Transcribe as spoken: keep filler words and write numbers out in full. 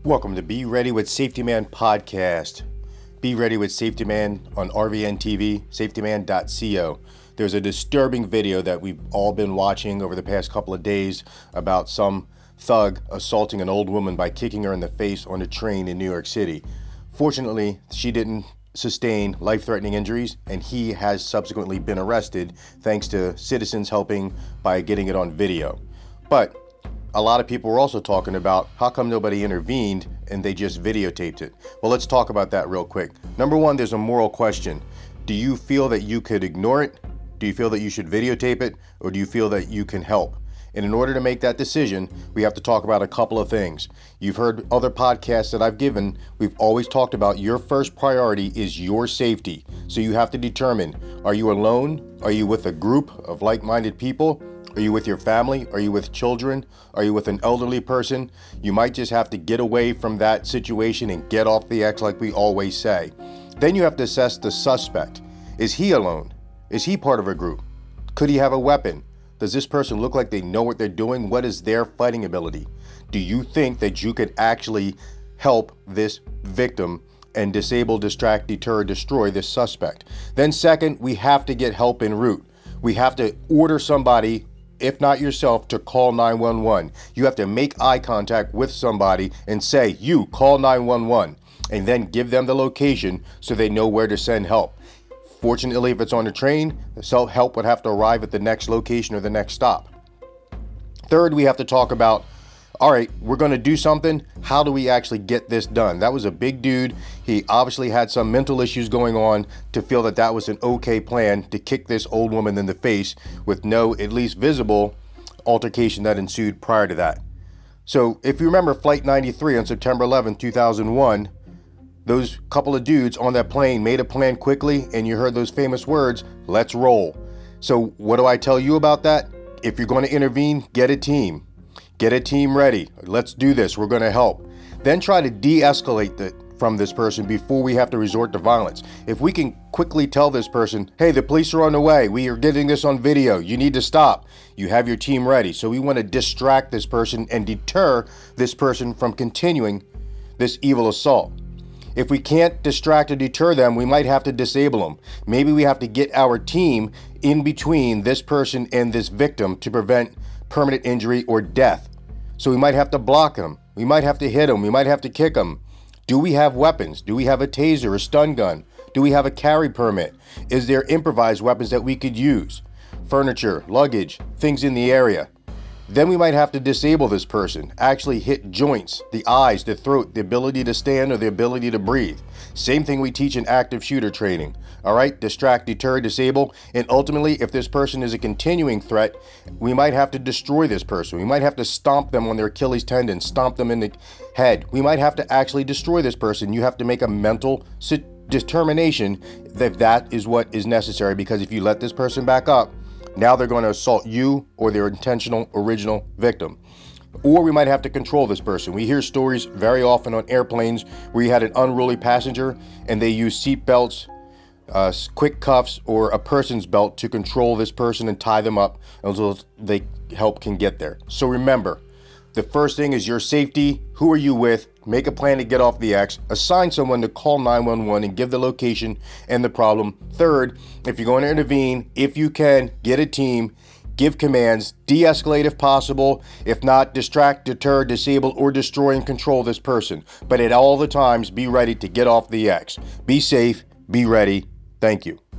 Welcome to Be Ready with Safety Man podcast. Be Ready with Safety Man on R V N T V, safety man dot co. There's a disturbing video that we've all been watching over the past couple of days about some thug assaulting an old woman by kicking her in the face on a train in New York City. Fortunately, she didn't sustain life-threatening injuries, and he has subsequently been arrested thanks to citizens helping by getting it on video. But a lot of people were also talking about how come nobody intervened and they just videotaped it. Well, let's talk about that real quick. Number one, there's a moral question. Do you feel that you could ignore it? Do you feel that you should videotape it? Or do you feel that you can help? And in order to make that decision, we have to talk about a couple of things. You've heard other podcasts that I've given. We've always talked about your first priority is your safety. So you have to determine, are you alone? Are you with a group of like-minded people? Are you with your family? Are you with children? Are you with an elderly person? You might just have to get away from that situation and get off the X like we always say. Then you have to assess the suspect. Is he alone? Is he part of a group? Could he have a weapon? Does this person look like they know what they're doing? What is their fighting ability? Do you think that you could actually help this victim and disable, distract, deter, destroy this suspect? Then second, we have to get help en route. We have to order somebody, if not yourself, to call nine one one. You have to make eye contact with somebody and say, you call nine one one, and then give them the location so they know where to send help. Fortunately, if it's on a train, the help would have to arrive at the next location or the next stop. Third, we have to talk about, all right, we're going to do something. How do we actually get this done? That was a big dude. He obviously had some mental issues going on to feel that that was an okay plan to kick this old woman in the face with no, at least visible, altercation that ensued prior to that. So if you remember Flight ninety-three on September eleventh, two thousand one, those couple of dudes on that plane made a plan quickly, and you heard those famous words, let's roll. So what do I tell you about that? If you're going to intervene, get a team. Get a team ready. Let's do this. We're going to help. Then try to de-escalate the, from this person before we have to resort to violence. If we can quickly tell this person, hey, the police are on the way. We are getting this on video. You need to stop. You have your team ready. So we want to distract this person and deter this person from continuing this evil assault. If we can't distract or deter them, we might have to disable them. Maybe we have to get our team in between this person and this victim to prevent permanent injury or death. So we might have to block them. We might have to hit them. We might have to kick them. Do we have weapons? Do we have a taser, a stun gun? Do we have a carry permit? Is there improvised weapons that we could use? Furniture, luggage, things in the area. Then we might have to disable this person, actually hit joints, the eyes, the throat, the ability to stand or the ability to breathe. Same thing we teach in active shooter training. All right, distract, deter, disable, and ultimately, if this person is a continuing threat, we might have to destroy this person. We might have to stomp them on their Achilles tendon, stomp them in the head. We might have to actually destroy this person. You have to make a mental determination that that is what is necessary, because if you let this person back up, now they're going to assault you or their intentional original victim. Or we might have to control this person. We hear stories very often on airplanes where you had an unruly passenger and they use seat belts, uh, quick cuffs, or a person's belt to control this person and tie them up until they help can get there. So remember, the first thing is your safety. Who are you with? Make a plan to get off the X. Assign someone to call nine one one and give the location and the problem. Third, if you're going to intervene, if you can, get a team, give commands, de-escalate if possible. If not, distract, deter, disable, or destroy and control this person. But at all the times, be ready to get off the X. Be safe, be ready. Thank you.